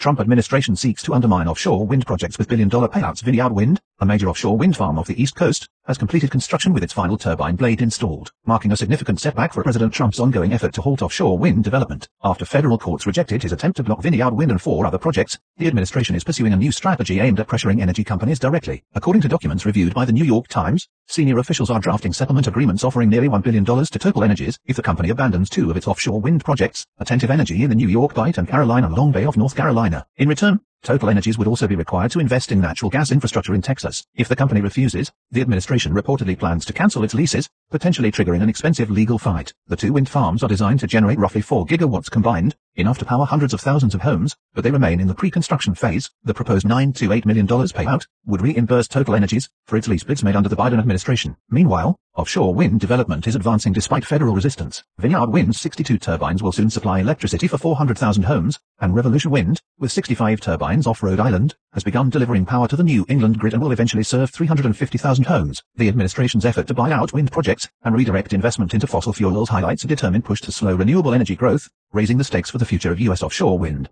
Trump administration seeks to undermine offshore wind projects with billion-dollar payouts. Vineyard Wind, a major offshore wind farm off the East Coast, has completed construction with its final turbine blade installed, marking a significant setback for President Trump's ongoing effort to halt offshore wind development. After federal courts rejected his attempt to block Vineyard Wind and 4 other projects, the administration is pursuing a new strategy aimed at pressuring energy companies directly. According to documents reviewed by the New York Times, senior officials are drafting settlement agreements offering nearly $1 billion to Total Energies if the company abandons 2 of its offshore wind projects, Attentive Energy in the New York Bight and Carolina Long Bay off North Carolina. In return, Total Energies would also be required to invest in natural gas infrastructure in Texas. If the company refuses, the administration reportedly plans to cancel its leases, potentially triggering an expensive legal fight. The 2 wind farms are designed to generate roughly 4 gigawatts combined, enough to power hundreds of thousands of homes, but they remain in the pre-construction phase. The proposed $9 to $8 million payout would reimburse Total Energies for its lease bids made under the Biden administration. Meanwhile, offshore wind development is advancing despite federal resistance. Vineyard Wind's 62 turbines will soon supply electricity for 400,000 homes, and Revolution Wind, with 65 turbines off Rhode Island, has begun delivering power to the New England grid and will eventually serve 350,000 homes. The administration's effort to buy out wind projects and redirect investment into fossil fuels highlights a determined push to slow renewable energy growth, raising the stakes for the future of U.S. offshore wind.